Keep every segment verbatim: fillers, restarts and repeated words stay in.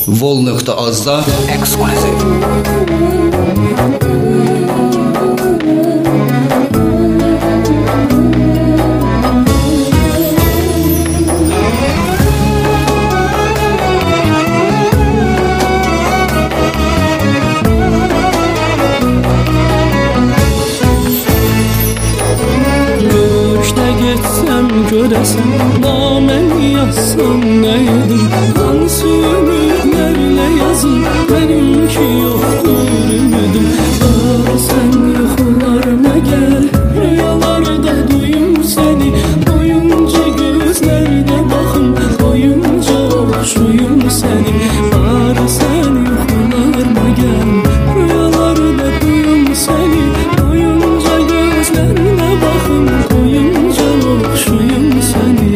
Vol.azda ekskluziv. Görəsən, namən yazsam nəydim? Hansı ümidlərlə yazım, mənimki yoxdur ümidim. Sən yuxularıma gəl, rüyalarda duyum səni. Doyunca gözlərdə baxım, doyunca oxşuyum səni. Sən yuxularıma gəl, rüyalarda duyum səni. Doyunca gözlərdə baxım, doyunca oxşuyum səni.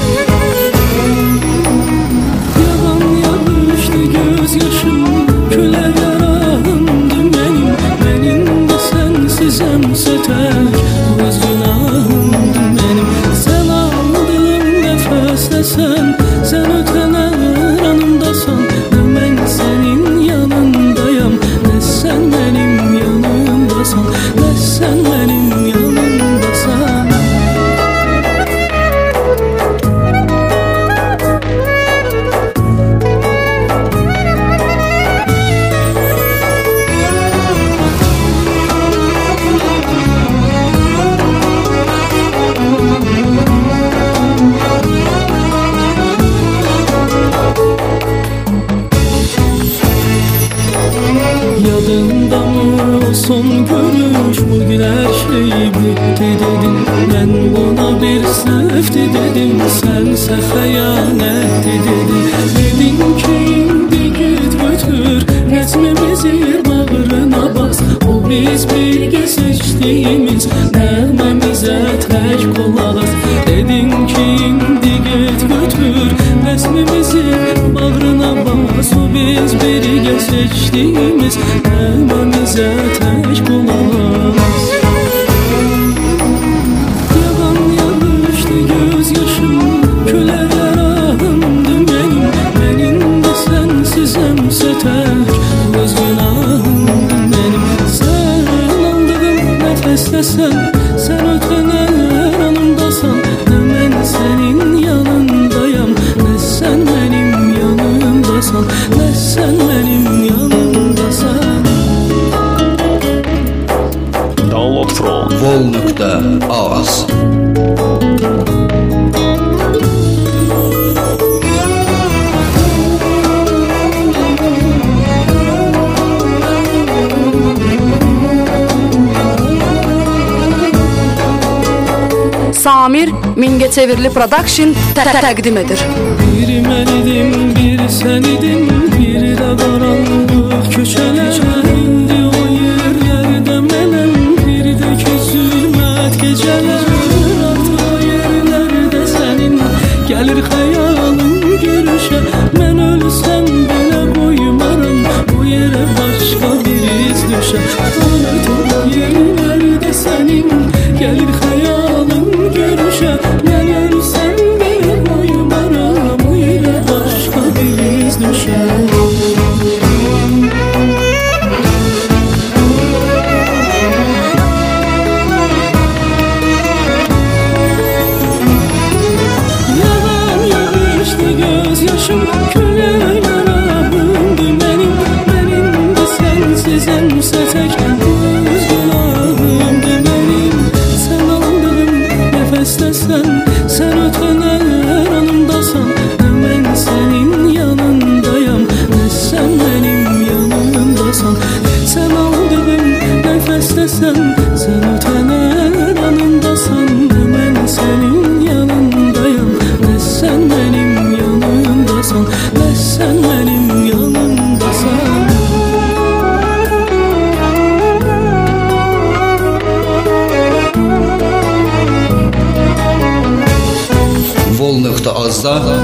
Yalan yanlışdı göz yaşım, külə yarandı mənim. Mənim də sənsizəmsə tək, öz günahımdı mənim. Sən aldığım nəfəsləsən, sən ötənər anımdasan. Nə mən sənin yanındayam, nə sən mənim yanımdasan. Nə sən mənim yanımdasan. Yadında mı son görüş, bugün her şey bitti dedim. Ben ona bir sevdi dedim, sense xəyanətdi dedim. Dedim ki indi git götür, resmimizi bağrına bas. O biz birgə seçdiyimiz nəğməmizə tək qulaq as. Dedim ki indi git götür, resmimizi bağrına bas. O biz birgə seçdiyimiz nəğməmizə tək qulaq as. Yalan yanlışdı göz yaşım, külə yarandı mənim. Mənim də sənsizəmsə tək, öz günahımdı mənim. Sən aldığım nəfəsləsən, sən ötənər anımdasan. Nə mən sənin yanındayam, nə sən mənim yanımdasan. Nə sən mənim yanımdasan. Download from Vol.az. Samir Mingəçevirli Production təqdim edir. Bir mən idim, bir sən idin, bir də qaranlıq köçələr. İndi o yerlərdə mənəm, bir də ki zülmət gecələr. Artıq o yerlərdə sənin gəlir xəyalım görüşə. Mən ölsəm belə qoymaram, bu yerə başqa bir iz düşə. Artıq o yerlərdə sənin gəlir xəyalım görüşə. Mən ölsəm belə qoymaram, bu yerə başqa bir iz düşə. Yalan yağışdı göz yaşım, külə yarandı mənim. Mənim də sənsizəmsə tək, öz günahımdı mənim. Sən aldığım nəfəsləsən, sən ötənər anımdasan. Nə mən sənin yanındayam, nə sən mənim yanımdasan. Sən aldığım nəfəsləsən, sən ötənər anımdasan. Nə mən sənin yanındayam, nə sən mənim yanımdasan. Nə sən mənim yanımdasan. Vol.azda